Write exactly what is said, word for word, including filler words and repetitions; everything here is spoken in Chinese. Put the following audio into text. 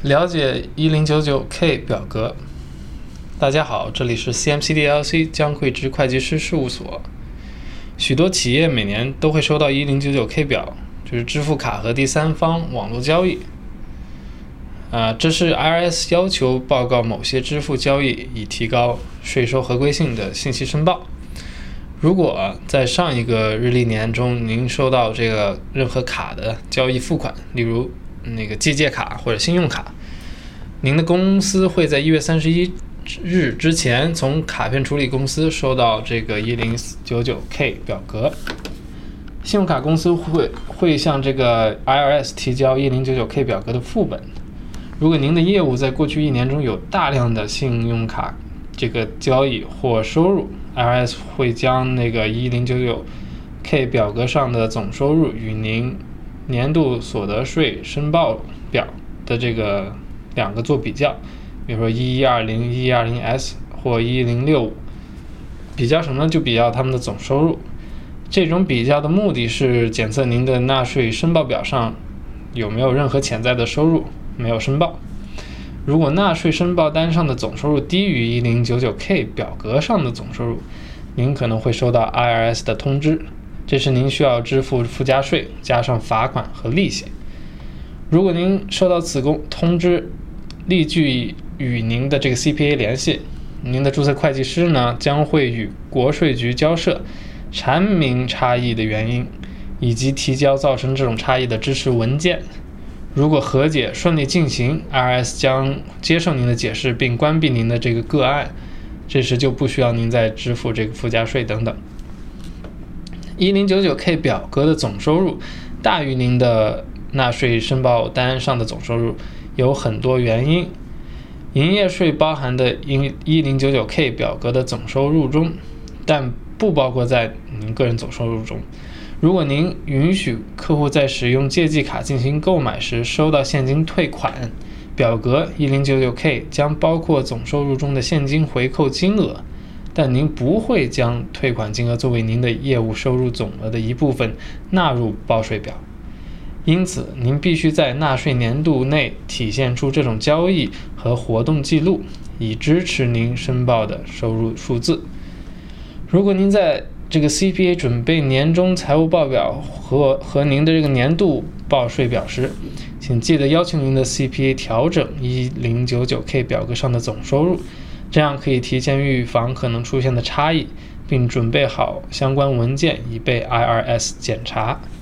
了解一零九九 K 表格。大家好，这里是 C M C D L C 江惠之会计师事务所。许多企业每年都会收到一零九九 K 表，就是支付卡和第三方网络交易。啊，这是 I R S 要求报告某些支付交易，以提高税收合规性的信息申报。如果在上一个日历年中您收到这个任何卡的交易付款，例如那个季借卡或者信用卡，您的公司会在一月三十一日之前从卡片处理公司收到这个一零九九 K 表格。信用卡公司会会向这个 I R S 提交一零九九 K 表格的副本。如果您的业务在过去一年中有大量的信用卡这个交易或收入， I R S 会将那个一零九九 K 表格上的总收入与您年度所得税申报表的这个两个做比较，比如说一一二零、一一二零 S 或一零六五。比较什么？就比较他们的总收入。这种比较的目的是检测您的纳税申报表上有没有任何潜在的收入没有申报。如果纳税申报单上的总收入低于一零九九 K 表格上的总收入，您可能会收到 I R S 的通知，这时您需要支付附加税加上罚款和利息。如果您收到此公通知，立即与您的这个 C P A 联系，您的注册会计师呢将会与国税局交涉阐明差异的原因，以及提交造成这种差异的支持文件。如果和解顺利进行， I R S 将接受您的解释并关闭您的这个个案，这时就不需要您再支付这个附加税等等。一零九九 K 表格的总收入大于您的纳税申报单上的总收入有很多原因。营业税包含的一零九九 K 表格的总收入中，但不包括在您个人总收入中。如果您允许客户在使用借记卡进行购买时收到现金退款，表格 一零九九 K 将包括总收入中的现金回扣金额，但您不会将退款金额作为您的业务收入总额的一部分纳入报税表。因此，您必须在纳税年度内体现出这种交易和活动记录，以支持您申报的收入数字。如果您在这个 C P A 准备年终财务报表和和您的这个年度报税表时，请记得要求您的 C P A 调整一零九九 K 表格上的总收入，这样可以提前预防可能出现的差异，并准备好相关文件以被 I R S 检查。